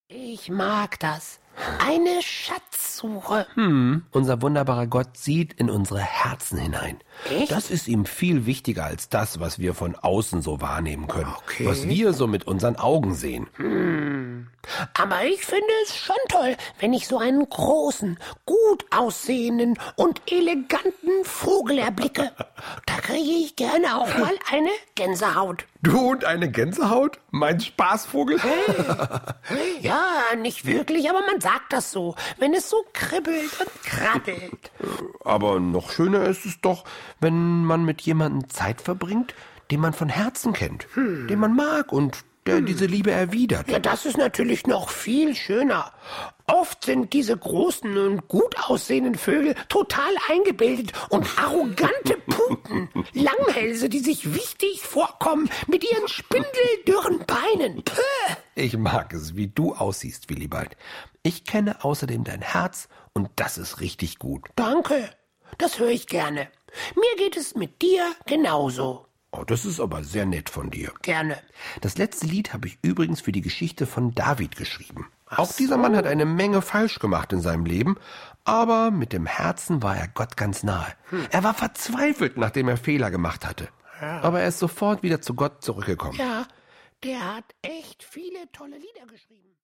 Ich mag das. Eine Schatzsuche. Unser wunderbarer Gott sieht in unsere Herzen hinein. Echt? Das ist ihm viel wichtiger als das, was wir von außen so wahrnehmen können. Okay. Was wir so mit unseren Augen sehen. Aber ich finde es schon toll, wenn ich so einen großen, gut aussehenden und eleganten Vogel erblicke. Da kriege ich gerne auch mal eine Gänsehaut. Du und eine Gänsehaut? Mein Spaßvogel? Ja, nicht wirklich, aber man sagt das so, wenn es so kribbelt und krabbelt. Aber noch schöner ist es doch, wenn man mit jemandem Zeit verbringt, den man von Herzen kennt, den man mag und der diese Liebe erwidert. Ja, das ist natürlich noch viel schöner. Oft sind diese großen und gut aussehenden Vögel total eingebildet und arrogante Puten. Langhälse, die sich wichtig vorkommen mit ihren spindeldürren Beinen. Puh. Ich mag es, wie du aussiehst, Willibald. Ich kenne außerdem dein Herz und das ist richtig gut. Danke, das höre ich gerne. Mir geht es mit dir genauso. Oh, das ist aber sehr nett von dir. Gerne. Das letzte Lied habe ich übrigens für die Geschichte von David geschrieben. Auch dieser Mann hat eine Menge falsch gemacht in seinem Leben, aber mit dem Herzen war er Gott ganz nahe. Er war verzweifelt, nachdem er Fehler gemacht hatte. Aber er ist sofort wieder zu Gott zurückgekommen. Ja, der hat echt viele tolle Lieder geschrieben.